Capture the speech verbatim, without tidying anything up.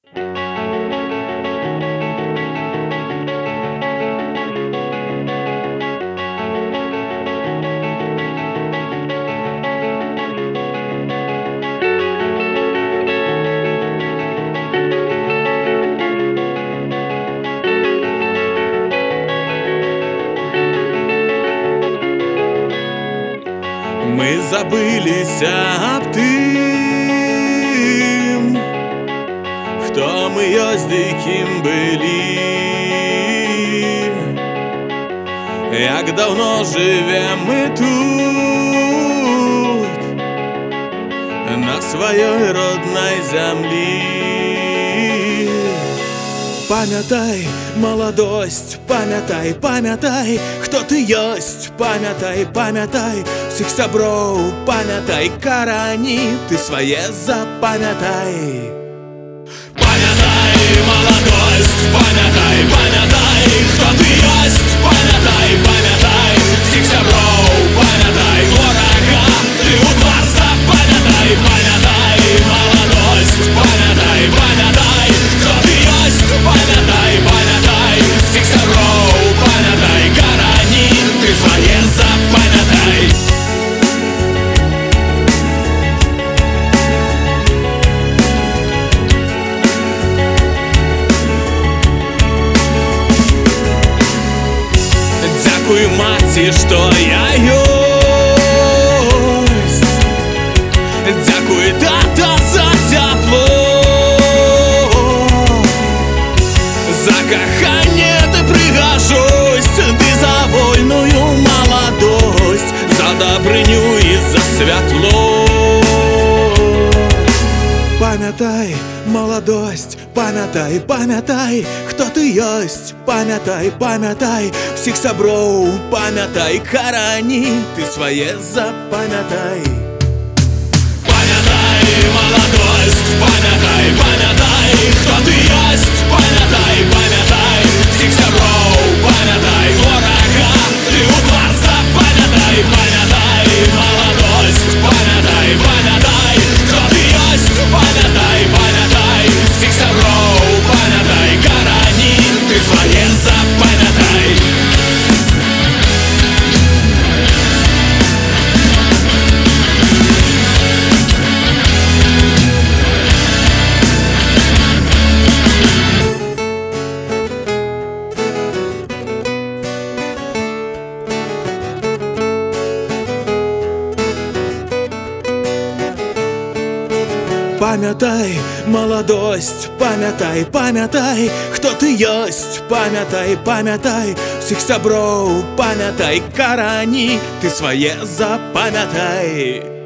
Ми забилися об тим, хто ми ось диким були, як давно живем ми тут, на своей родной землі. Пам'ятай молодость, пам'ятай, пам'ятай, хто ти єсть, пам'ятай, пам'ятай всіх сябров, пам'ятай, карані, ти своє запам'ятай. Пам'ятай молодость, пам'ятай, пам'ятай, хто ти єсть, пам'ятай, пам'ятай всіх сябров, пам'ятай, ворога, ти у твар запам'ятай, пам'ятай молодость, пам'ятай, пам'ятай, хто ти єсть, пам'ятай, пам'ятай всіх сябров, пам'ятай, карані, ти своє запам'ятай. Дякую маці, що я єсть. Дякую, тата, за тепло, за кохання ти пригожусь, ти за вольную молодость, за добрыню і за світло. Пам'ятай молодость, пам'ятай, пам'ятай, хто ти єсть, пам'ятай, пам'ятай всіх сябров, пам'ятай, карані, ти своє запам'ятай. Пам'ятай молодость, пам'ятай, пам'ятай, хто ти єсть, пам'ятай, пам'ятай всіх сябров, пам'ятай, ворога, ти у твар запам'ятай, пам'ятай молодость, пам'ятай, пам'ятай, хто ти єсть, пам'ятай, пам'ятай всіх сябров, пам'ятай, карані, ти своє запам'ятай. Пам'ятай молодость, пам'ятай, пам'ятай, хто ти єсть, пам'ятай, пам'ятай всіх сябров, пам'ятай, карані, ти своє запам'ятай.